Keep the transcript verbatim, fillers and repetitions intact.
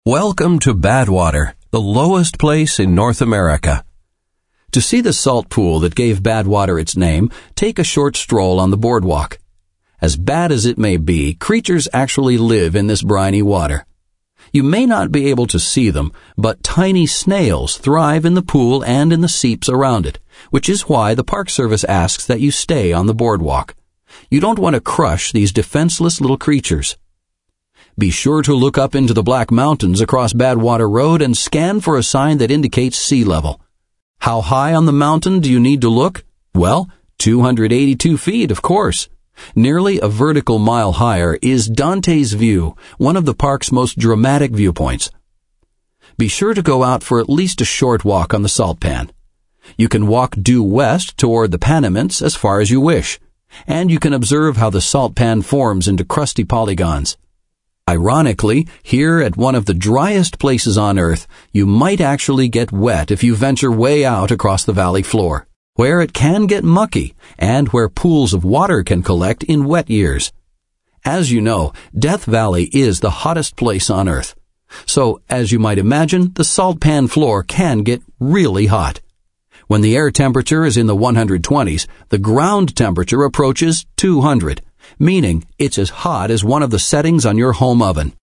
Welcome to Badwater, the lowest place in North America. To see the salt pool that gave Badwater its name, take a short stroll on the boardwalk. As bad as it may be, creatures actually live in this briny water. You may not be able to see them, but tiny snails thrive in the pool and in the seeps around it, which is why the Park Service asks that you stay on the boardwalk. You don't want to crush these defenseless little creatures. Be sure to look up into the Black Mountains across Badwater Road and scan for a sign that indicates sea level. How high on the mountain do you need to look? Well, two hundred eighty-two feet, of course. Nearly a vertical mile higher is Dante's View, one of the park's most dramatic viewpoints. Be sure to go out for at least a short walk on the salt pan. You can walk due west toward the Panamints as far as you wish, and you can observe how the salt pan forms into crusty polygons. Ironically, here at one of the driest places on Earth, you might actually get wet if you venture way out across the valley floor, where it can get mucky and where pools of water can collect in wet years. As you know, Death Valley is the hottest place on Earth. So, as you might imagine, the salt pan floor can get really hot. When the air temperature is in the one hundred twenties, the ground temperature approaches two hundred. Meaning it's as hot as one of the settings on your home oven.